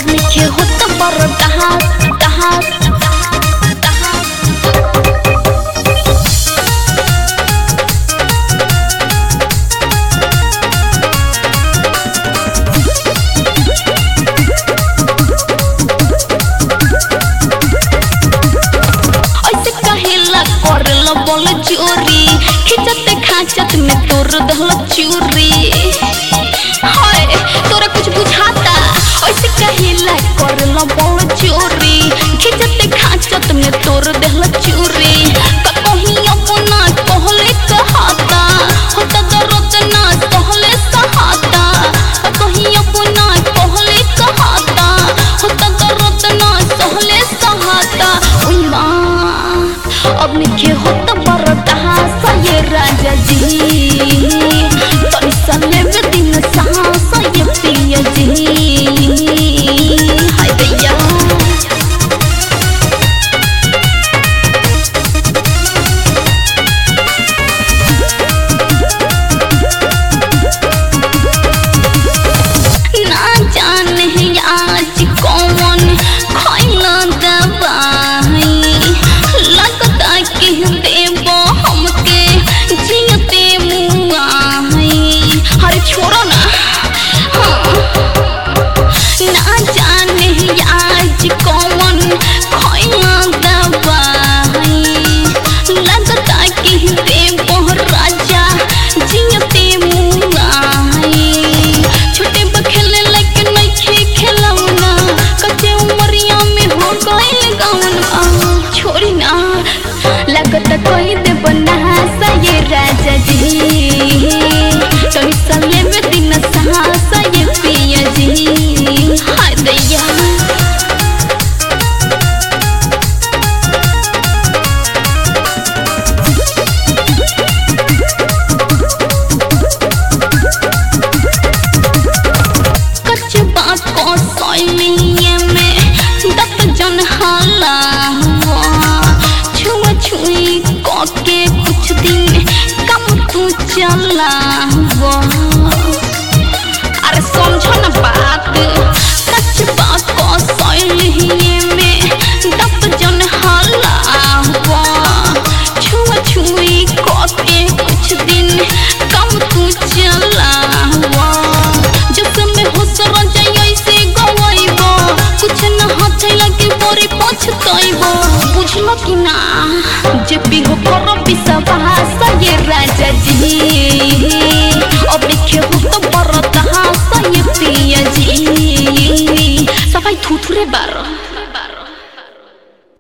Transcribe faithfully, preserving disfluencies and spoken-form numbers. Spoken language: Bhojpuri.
अब लिखे हो तो बड़ कहाँ कहाँ बोल चोरी खिंचते खाचत में तोर दहल चूरी हाय तोरा कुछ बुझाता ऐसे कहिला करला बोल चोरी खिंचते खाचत में तोर दहल चूरी कहीं अपना कहले कहाता होता दर्द ना कहले सहाता कहीं अपना कहले कहाता होता दर्द ना कहले सहाता ओई मां अब लिखे हो तो बड़ कहाँ ये राजा जी तनी सले में दिन सांस ये पिया जी हाय दैया ना जाने आज कौन खैला दवाई लगता कि देबो हमके जियते मुआ हरे छोड़ो ना हाँ। ना जाने आज कौन खैला दवाई लगता कि देबो राजा जियते मुआ छोटे बखेले लगे नहीं खेलौना कच्चे उमरिया में हो गए गाउन छोड़ी ना लगत कोई दे बना ये राजा जी तनी सले में दिन सांस ये पिया जी हाय दैया कच्चे बात को सैलिए में दत जन हाला छुआ छुई के कुछ दिन कम तू चला अरे समझो ना बात सच बात को सैलिए में दत जन हाला छुआ छुई के कुछ दिन कम तू चला जिसमें हो सर से गवाइबो कुछ न हाथ लगे बोरी पछताइबो बुझलो कि ना जे भी हो करो विश्वास ये राजा जी अब लिखे हो तो बड़ कहाँ ये पिया जी सफाई थुथुरे बार।